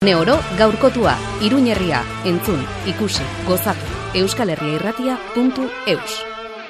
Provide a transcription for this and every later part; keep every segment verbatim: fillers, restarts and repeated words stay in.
Neoro gaurkotua, Iruñerria, entzun, ikusi, gozatu, euskal herria irratia puntu eus.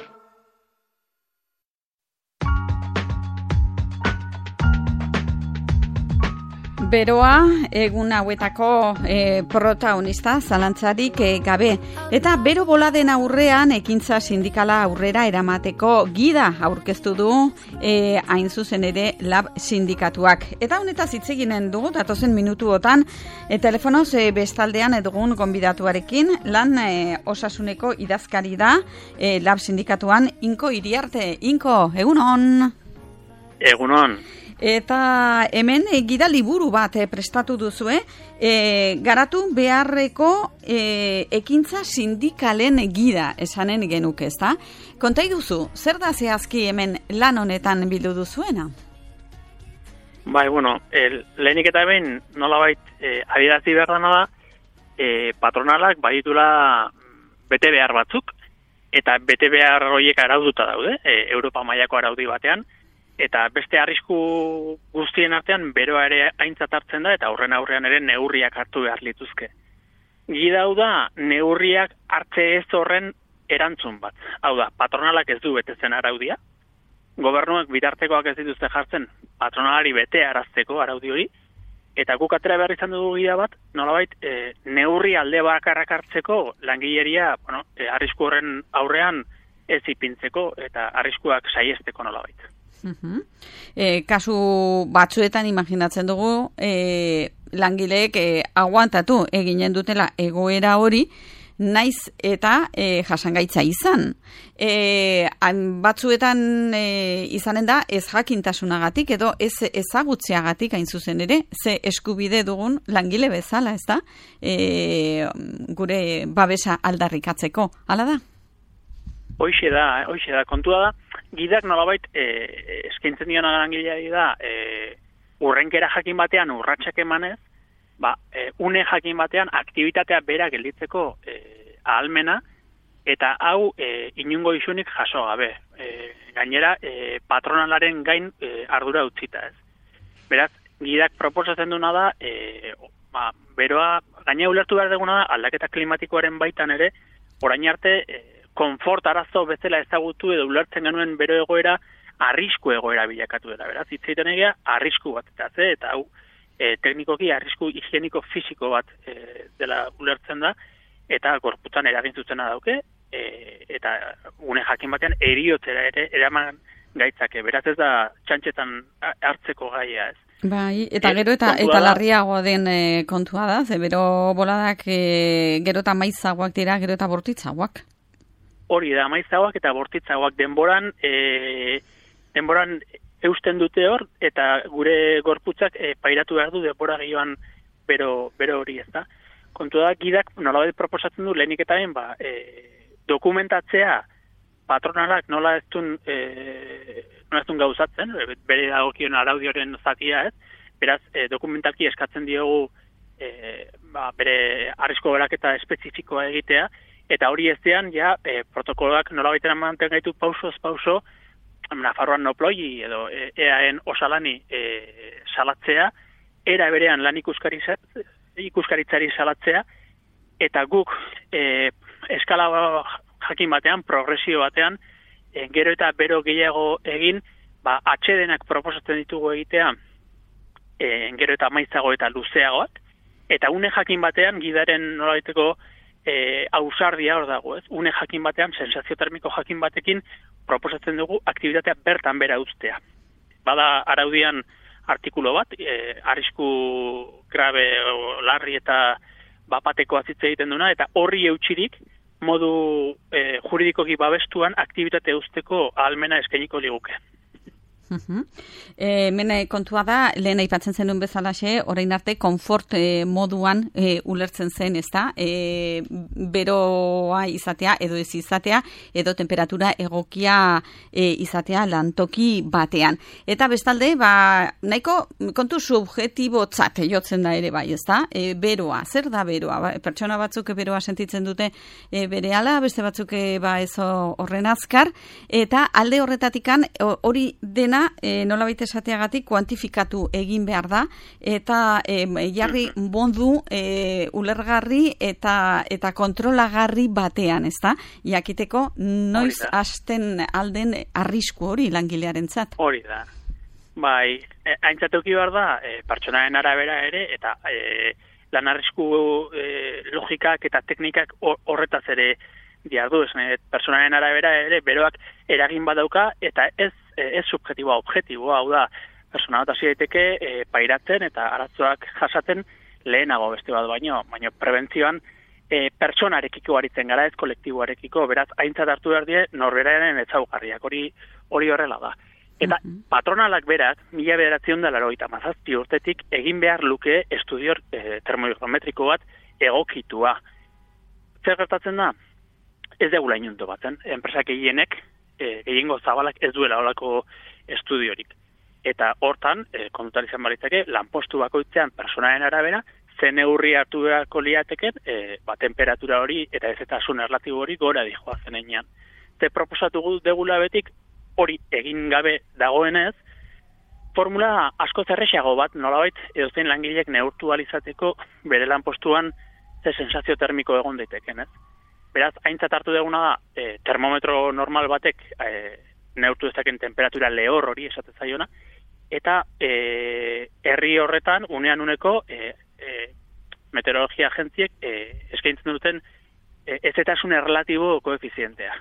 Beroa, egun hauetako e, protagonista, zalantzarik e, gabe. Eta bero boladen aurrean, ekintza sindikala aurrera eramateko gida aurkeztu du, e, hain zuzen ere lab sindikatuak. Eta honetaz hitz eginen dugu, datozen minutuotan, e, telefonoz e, bestaldean edugun gonbidatuarekin, lan e, osasuneko idazkari da, e, lab sindikatuan, Inko Iriarte. Inko, egunon? Egunon. Eta hemen e, gida liburu bat e, prestatu duzue, e, garatu beharreko e, ekintza sindikalen gida esanen genuke, ezta? Kontai duzu, zer da zehazki hemen lan honetan bildu duzuena? Bai, bueno, el, lehenik eta behin nolabait e, adierazi behar dana da, e, patronalak baditula bete behar batzuk, eta bete behar horiek arauduta daude, e, Europa mailako araudi batean, eta beste arrisku guztien artean beroa ere aintzat hartzen da, eta aurren aurrean ere neurriak hartu behar lituzke. Gida hau da, neurriak hartze ez horren erantzun bat. Hau da, patronalak ez du betetzen araudia, gobernuak bitartekoak ez dituzte jartzen patronalari bete arazteko araudi hori, eta guk atera behar izan dugu gida bat, nolabait, e, neurri alde bakarrak hartzeko langileria, bueno, e, arrisku horren aurrean ez ipintzeko, eta arriskuak saiesteko nolabait. Uh-huh. E, kasu batzuetan imaginatzen dugu e, langileek e, aguantatu eginen dutela egoera hori, naiz eta e, jasangaitza izan. E, batzuetan e, izanen da ez jakintasunagatik edo ez ezagutzeagatik hain zuzen ere, ze eskubide dugun langile bezala, ez da? E, gure babesa aldarrikatzeko, hala da? Hoixe da, hoixe da, kontua da, gidak nolabait e, eskaintzen diona langileari da e, urrenkera jakin batean urratsak emanez, ba, e, une jakin batean aktibitatea bera gelditzeko e, ahalmena, eta hau e, inungo isunik jaso gabe. E, gainera, e, patronalaren gain e, ardura utzita ez. Beraz, gidak proposatzen duna da, e, ba, beroa, gainera ulertu behar duguna da, aldaketa klimatikoaren baitan ere, orain arte, e, konfort arazo bezala ezagutu edo ulertzen genuen bero egoera arrisku egoera bilakatu dela, beraz, hitz egiten egia arrisku bat, eta ze, eta hau e, teknikoki arrisku higieniko fisiko bat e, dela ulertzen da, eta gorputzan eragin zuzena dauke, e, eta une jakin batean heriotzera ere eraman gaitzake, beraz ez da txantxetan hartzeko gaia ez. Bai, eta gero eta, eta larriagoa den e, kontua da, ze bero boladak e, gero eta maizagoak dira, gero eta bortitzagoak. Hori da, maizagoak eta bortitzagoak denboran, e, denboran eusten dute hor, eta gure gorputzak e, pairatu behar du denbora gehioan bero, bero hori ez da. Kontu da, gidak nolabait proposatzen du lehenik eta ben, ba, e, dokumentatzea patronalak nola ez duen, e, nola ez duen gauzatzen, bere dagokion araudioren zatia ez, beraz, e, dokumentalki eskatzen diogu e, ba, bere arrisko beraketa espezifikoa egitea, eta hori eztean, ja, e, protokoloak nolabait ematen gaitu pausoz pauso, Nafarroan noploi edo e, eaen osalani e, salatzea, era berean lan ikuskaritzari salatzea, eta guk e, eskala jakin batean, progresio batean, e, gero eta bero gehiago egin, ba, atxedenak proposatzen ditugu egitea, e, gero eta maizago eta luzeagoak, eta une jakin batean, gidaren nolabaiteko E, ausardia hor dago, ez? Une jakin batean, sensazio termiko jakin batekin proposatzen dugu aktibitatea bertan bera uztea. Bada araudian artikulo bat, e, arrisku grabe o larri eta bapateko azitze egiten duna, eta horri eutxirik modu e, juridikoki babestuan aktibitate uzteko ahalmena eskainiko liguke. Uh-huh. E, mene kontua da, lehen aipatzen zenuen bezalaxe, orain arte konfort e, moduan e, ulertzen zen, ezta? E, beroa izatea edo ez izatea, edo temperatura egokia e, izatea lantoki batean. Eta bestalde, ba, nahiko kontu subjetibotzat jotzen da ere bai, ezta? E, beroa, zer da beroa? Ba, pertsona batzuk beroa sentitzen dute e, berehala, beste batzuk e, ba, ez horren azkar, eta alde horretatikan hori dena dena, e, nolabait esateagatik kuantifikatu egin behar da, eta e, jarri bondu e, ulergarri eta eta kontrolagarri batean, ezta? Jakiteko noiz hasten alden arrisku hori langilearentzat. Hori da. Bai, e, aintzat eduki behar da, e, pertsonaren arabera ere, eta e, lan arrisku e, logikak eta teknikak horretaz ere diardu, esan, personaren arabera ere beroak eragin badauka, eta ez, ez subjetiboa, objetiboa, hau da, persona bat hasi daiteke e, pairatzen eta arazoak jasaten lehenago beste bat baino, baino prebentzioan e, pertsonarekiko aritzen gara, ez kolektiboarekiko, beraz, aintzat hartu behar die norberaren ezaugarriak, hori hori horrela da. Eta uh-huh. patronalak berak, mila bederatzen da laurogeita hamazazpi urtetik, egin behar luke estudio e, termohigrometriko bat egokitua. Zer gertatzen da? Ez degula inunto batzen, enpresak egienek, e, gehiengo zabalak ez duela olako estudiorik. Eta hortan, e, kontutan izan baritzake, lanpostu bakoitzean personaren arabera, zen neurri hartu beharko liateken, e, ba, temperatura hori eta ezetasun erlatibo hori gora dijoa zenean. Te proposatu degula betik, hori egin gabe dagoenez, formula asko zerrexago bat, nolabait, edozein langilek neurtu alizateko bere lanpostuan ze sensazio termiko egon daiteken, ez? Beraz, aintzat hartu deguna da, e, termometro normal batek e, neurtu dezaken temperatura lehor hori esate zaiona, eta e, herri horretan, unean uneko, e, e, meteorologia agentziek e, eskaintzen duten e, ezetasun erlatibo koefizientea.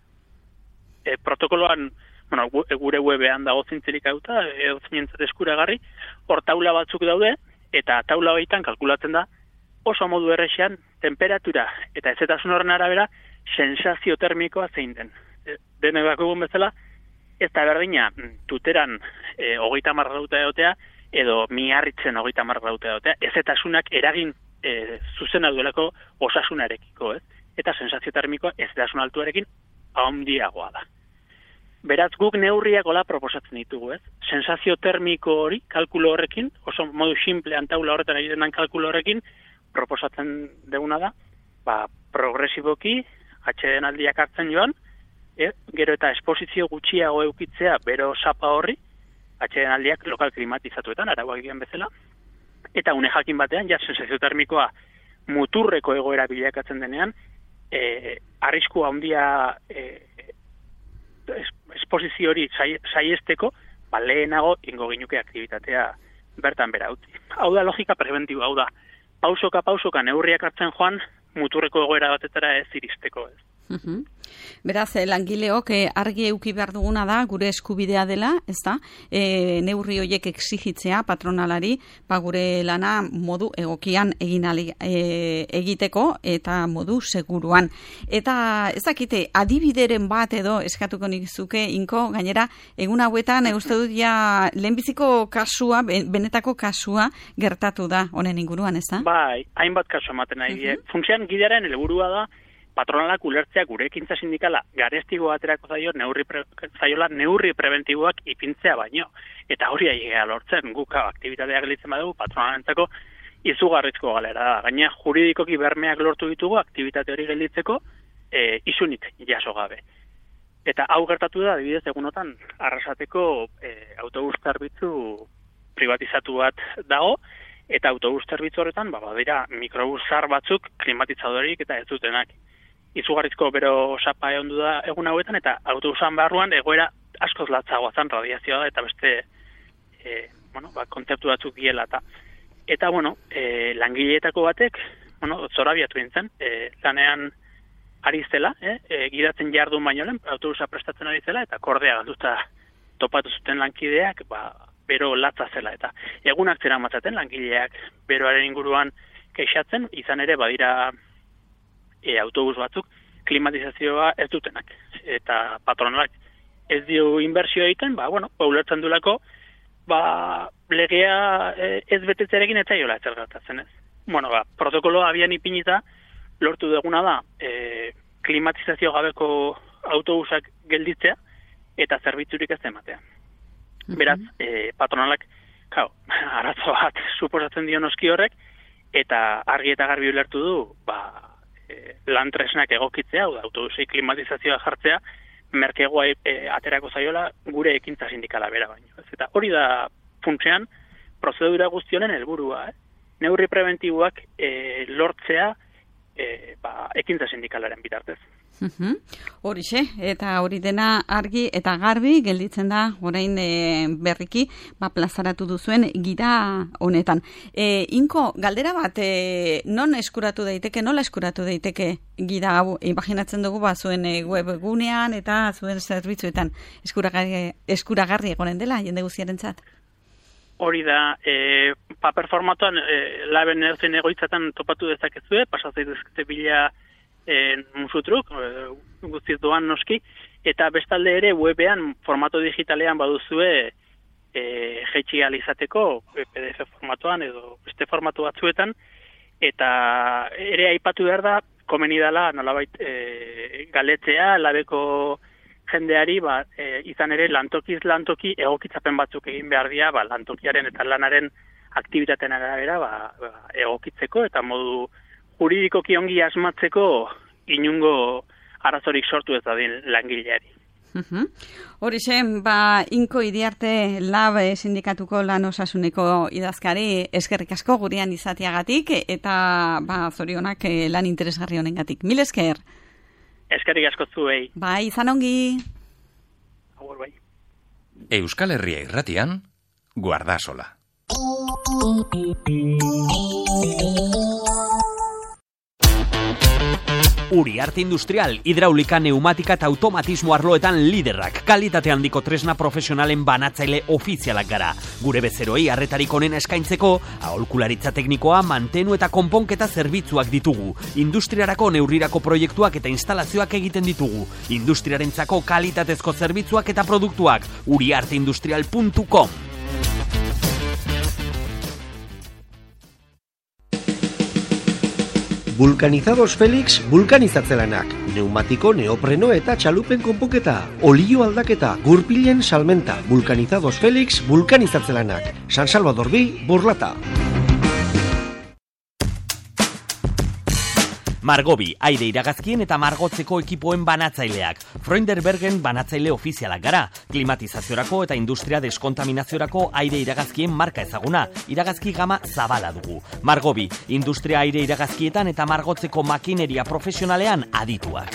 E, protokoloan, bueno, gure webean dago zintzilik auta, edo zinentzat eskuragarri, hor taula batzuk daude, eta taula baitan kalkulatzen da, oso modu errexean, temperatura eta ezetasun horren arabera, sensazio termikoa zein den. E, Dene bakogun bezala, ez da berdina, tuteran e, hogeita marra dauta egotea, edo miarritzen hogeita marra dauta egotea, ezetasunak eragin e, zuzena duelako osasunarekiko, ez? Eta sensazio termikoa ezetasun altuarekin handiagoa da. Beraz, guk neurriak hola proposatzen ditugu, ez? Sensazio termiko hori, kalkulo horrekin, oso modu simplean taula horretan egiten den kalkulo horrekin, proposatzen deguna da, ba, progresiboki, atxeden aldiak hartzen joan, e, gero eta esposizio gutxiago eukitzea bero sapa horri, atxeden aldiak lokal klimatizatuetan, arauak egin bezala, eta une jakin batean, ja, sensazio termikoa muturreko egoera bilakatzen denean, e, arrisku handia e, esposizio hori saiesteko, ba, lehenago ingo ginuke aktibitatea bertan bera utzi. Hau da logika preventiba, hau da, pausoka pausoka neurriak hartzen joan, muturreko egoera batetara ez iristeko, ez. Uhum. Beraz, langileok eh, argi euki behar duguna da, gure eskubidea dela, ez da, e, neurri horiek exigitzea patronalari, ba, gure lana modu egokian egin ali, e, egiteko eta modu seguruan. Eta ez dakite, adibideren bat edo eskatuko nizuke, inko, gainera, egun hauetan, e, uste dut ja, lehenbiziko kasua, benetako kasua gertatu da, honen inguruan, ez da? Bai, hainbat kasu ematen nahi. Uh-huh. Funtsian gidearen helburua da, patronalak ulertzea gure ekintza sindikala garestigo aterako zaio neurri pre, zaiola neurri preventiboak ipintzea baino. Eta hori aiegea lortzen, guk aktibitateak gelitzen badugu patronalentzako izugarrizko galera da. Gaina juridikoki bermeak lortu ditugu aktibitate hori gelditzeko e, isunik jaso gabe. Eta hau gertatu da, adibidez egunotan, Arrasateko e, autobus zerbitzu privatizatu bat dago, eta autobus zerbitzu horretan, ba, badira mikrobus zar batzuk klimatizadorik eta ez dutenak. Izugarrizko bero sapa egon da egun hauetan, eta autobusan barruan egoera askoz latzagoa zen, radiazioa da, eta beste e, bueno, ba, kontzeptu batzuk diela. Eta, eta bueno, e, langileetako batek, bueno, zorabiatu nintzen, e, lanean ari zela, eh? e, gidatzen jardun baino lehen, autobusa prestatzen ari zela, eta kordea galduta topatu zuten lankideak, ba, bero latza zela. Eta egunak zera matzaten langileak beroaren inguruan keixatzen, izan ere badira E, autobus batzuk klimatizazioa ez dutenak. Eta patronalak ez dio inbertsioa egiten, ba, bueno, ulertzen duelako, ba, legea e, ez betetzearekin ez zaiola ez gertatzen ez. Bueno, ba, protokolo abian ipinita, lortu duguna da, e, klimatizazio gabeko autobusak gelditzea, eta zerbitzurik ez ematea. Mm-hmm. Beraz, e, patronalak, kao, arazo bat suposatzen dio noski horrek, eta argi eta garbi ulertu du, ba, E, lan tresnak egokitzea, hau da, autobusei klimatizazioa jartzea, merkegoa e, aterako zaiola gure ekintza sindikala bera baino. Ez? Eta hori da funtsean prozedura guztionen helburua, eh? Neurri preventiboak e, lortzea e, ba, ekintza sindikalaren bitartez. Horixe, eta hori dena argi eta garbi gelditzen da orain e, berriki ba, plazaratu duzuen gida honetan. E, Inko, galdera bat, e, non eskuratu daiteke, nola eskuratu daiteke gida hau? Imaginatzen dugu ba, zuen e, webgunean eta zuen zerbitzuetan eskuragarri, eskuragarri egonen dela jende guztiarentzat. Hori da, e, paper formatuan e, laben edozein egoitzatan topatu dezakezue, pasatzei dezkete bila e, musutruk, e, guztiz doan noski, eta bestalde ere webean formato digitalean baduzue e, jeitsi alizateko P D F formatuan edo beste formatu batzuetan, eta ere aipatu behar da, komeni dela nolabait e, galetzea, labeko jendeari ba, e, izan ere lantokiz lantoki egokitzapen batzuk egin behar dira ba, lantokiaren eta lanaren aktibitateen arabera ba, ba, egokitzeko eta modu juridikoki ongi asmatzeko inungo arazorik sortu ez dadin langileari. Uh-huh. Horixe, ba, Inko Iriarte Lab sindikatuko lan osasuneko idazkari eskerrik asko gurean izateagatik eta ba, zorionak lan interesgarri honengatik. Mil esker! Eskerrik asko zuei. Bai, izan ongi. Agur bai. Euskal Herria Irratian, Guardasola. Uriarte Industrial, hidraulika, neumatika eta automatismo arloetan liderrak. Kalitate handiko tresna profesionalen banatzaile ofizialak gara. Gure bezeroi arretarik onena eskaintzeko, aholkularitza teknikoa, mantenu eta konponketa zerbitzuak ditugu. Industriarako neurirako proiektuak eta instalazioak egiten ditugu. Industriarentzako kalitatezko zerbitzuak eta produktuak. uriarte industrial puntu com. Vulcanizados Felix vulkanizatzelanak, neumatiko, neopreno eta txalupen konponketa, olio aldaketa, gurpilen salmenta, Vulcanizados Felix vulkanizatzelanak, San Salvador bi, Borlata. Margobi, aire iragazkien eta margotzeko ekipoen banatzaileak. Freunderbergen banatzaile ofizialak gara. Klimatizaziorako eta industria deskontaminaziorako aire iragazkien marka ezaguna. Iragazki gama zabala dugu. Margobi, industria aire iragazkietan eta margotzeko makineria profesionalean adituak.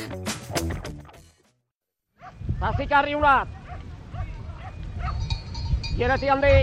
Zazikarri ulat! Gerati handik!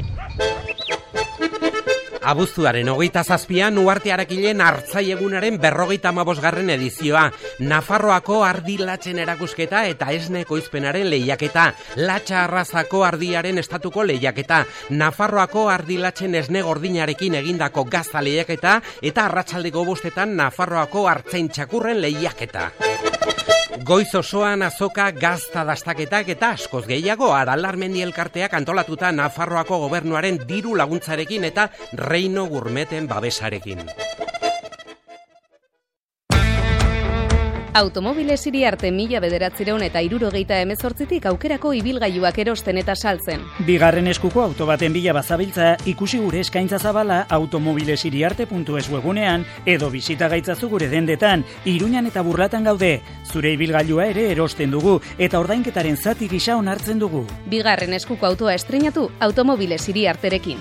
Abuztuaren hogeita zazpian Uarte Arakilen hartzaiegunaren berrogeita hamabosgarren edizioa, Nafarroako ardi latzen erakusketa eta esne ekoizpenaren lehiaketa, Latxa arrazako ardiaren estatuko lehiaketa, Nafarroako ardi latzen esne gordinarekin egindako gazta lehiaketa eta arratsaldeko bostetan Nafarroako hartzain txakurren lehiaketa. Goiz osoan azoka, gazta dastaketak eta askoz gehiago Aralarmendi elkarteak antolatuta Nafarroako gobernuaren diru laguntzarekin eta Reino Gourmeten babesarekin. Automobiles Iriarte mila bederatzireun eta hirurogeita hemezortzitik aukerako ibilgailuak erosten eta saltzen. Bigarren eskuko auto baten bila bazabiltza, ikusi gure eskaintza zabala automobilesiriarte puntu es webunean edo bisita gaitzazu gure dendetan, Iruñan eta Burlatan gaude. Zure ibilgailua ere erosten dugu eta ordainketaren zati gisa onartzen dugu. Bigarren eskuko autoa estreinatu Automobiles Iriarterekin.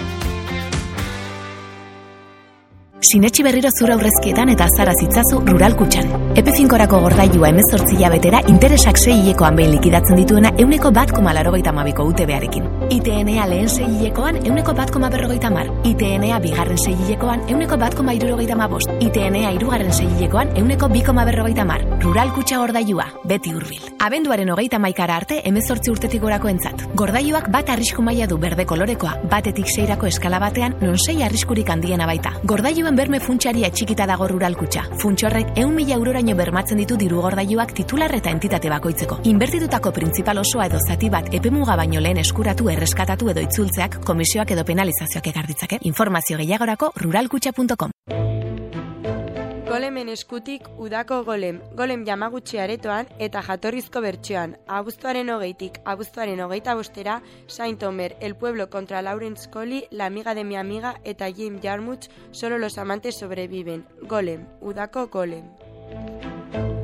Sinetxi berriro zura aurrezkietan eta azara zitzazu Rural Kutxan. Epe finkorako gordailua hemezortzi hilabetera interesak sei hilekoan behin likidatzen dituena euneko bat koma laurogeita hamabiko U T B-arekin. I T N A lehen sei hilekoan euneko bat koma berrogeita hamar. I T N A bigarren sei hilekoan euneko bat koma hirurogeita hamabost. I T N A hirugarren sei hilekoan euneko bi koma berrogeita hamar. Rural Kutxa gordailua, beti hurbil. Abenduaren hogeita hamaikara arte hemezortzi urtetik gorako entzat. Gordailuak bat arrisku maila du berde kolorekoa, batetik seirako eskala batean non sei arriskurik handiena baita. Gordailu berme funtsaria txikita dago Rural Kutxa. Funtsorrek ehun mila euroraino bermatzen ditu diru gordailuak titular eta entitate bakoitzeko. Inbertitutako printzipal osoa edo zati bat epemuga baino lehen eskuratu, erreskatatu edo itzultzeak komisioak edo penalizazioak ekar ditzake. Informazio gehiagorako ruralkutxa puntu com. Golemen eskutik udako golem, golem Yamaguchi aretoan eta jatorrizko bertsioan, abuztuaren hogeitik, abuztuaren hogeita bostera, Saint Omer, El Pueblo contra Lawrence Coley, La amiga de mi amiga eta Jim Jarmusch, Solo los amantes sobreviven. Golem, udako golem.